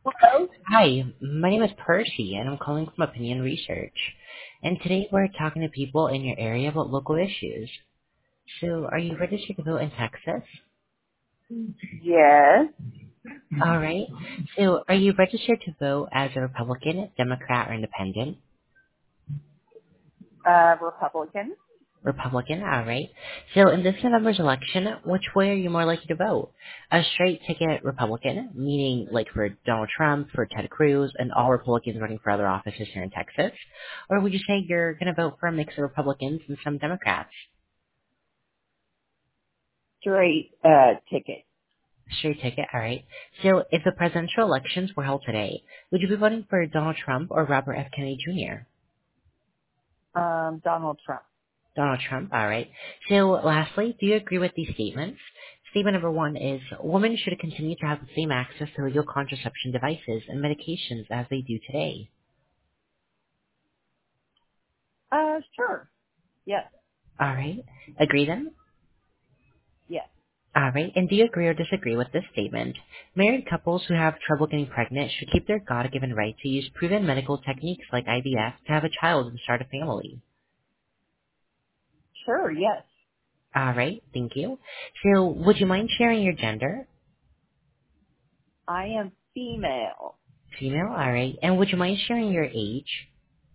Hello? Hi, my name is Percy, and I'm calling from Opinion Research. And today we're talking to people in your area about local issues. So, are you registered to vote in Texas? Yes. All right. So, are you registered to vote as a Republican, Democrat, or Independent? Republican. Republican, all right. So, in this November's election, which way are you more likely to vote? A straight ticket Republican, meaning like for Donald Trump, for Ted Cruz, and all Republicans running for other offices here in Texas? Or would you say you're going to vote for a mix of Republicans and some Democrats? Straight, ticket. Straight ticket, all right. So, if the presidential elections were held today, would you be voting for Donald Trump or Robert F. Kennedy Jr.? Donald Trump. Donald Trump, all right. So, lastly, do you agree with these statements? Statement number one is, women should continue to have the same access to legal contraception devices and medications as they do today. Sure. Yes. All right. Agree then? Yes. All right. And do you agree or disagree with this statement? Married couples who have trouble getting pregnant should keep their God-given right to use proven medical techniques like IVF to have a child and start a family. Sure. Yes. All right. Thank you. So, would you mind sharing your gender? I am female. Female. All right. And would you mind sharing your age?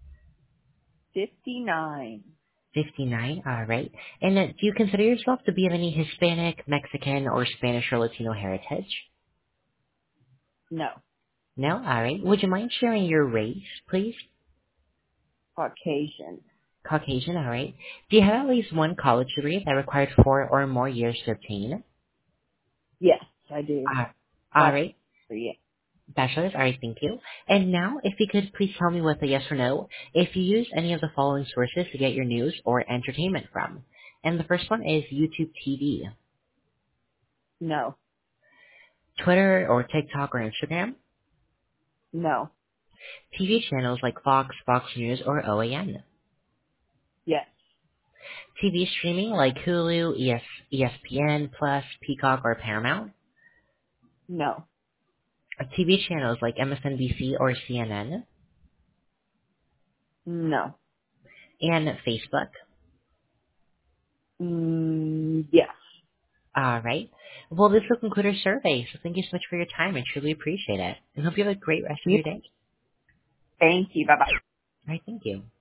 59. 59, alright. And do you consider yourself to be of any Hispanic, Mexican, or Spanish or Latino heritage? No. No? Alright. Would you mind sharing your race, please? Caucasian. Caucasian, alright. Do you have at least one college degree that required 4 or more years to obtain? Yes, I do. Uh, Bachelor. alright. Yeah. Bachelor's, alright, thank you. And now, if you could please tell me with a yes or no, if you use any of the following sources to get your news or entertainment from. And the first one is YouTube TV, No. Twitter or TikTok or Instagram, No. TV channels like Fox, Fox News, or OAN. Yes. TV streaming like Hulu, ESPN, Plus, Peacock, or Paramount. No. TV channels like MSNBC or CNN. No. And Facebook. Yes. Alright. Well, this will conclude our survey, so thank you so much for your time. I truly appreciate it. And hope you have a great rest of Yes. your day. Thank you. Bye-bye. Alright, thank you.